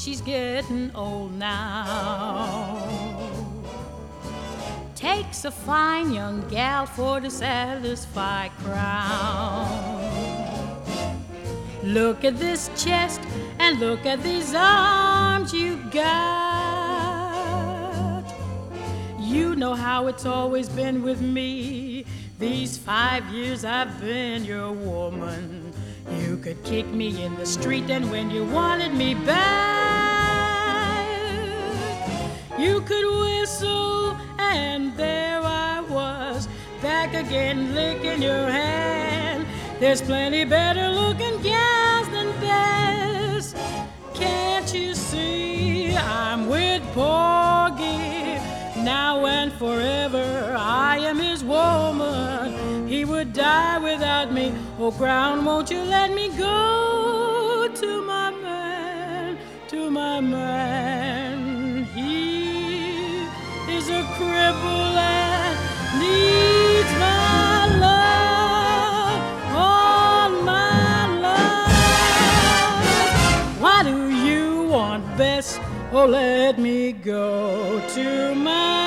she's getting old now. Takes a fine young gal for to satisfy crown. Look at this chest and look at these arms you got. You know how it's always been with me. These 5 years I've been your woman. You could kick me in the street, and when you wanted me back, you could whistle, and there I was, back again licking your hand. There's plenty better looking gals than this. Can't you see I'm with Porgy now and forever? I am his woman. He would die without me. Oh, ground, won't you let me go to my man, to my man? He is a cripple and needs my love, all my love. Why do you want best? Oh, let me go to my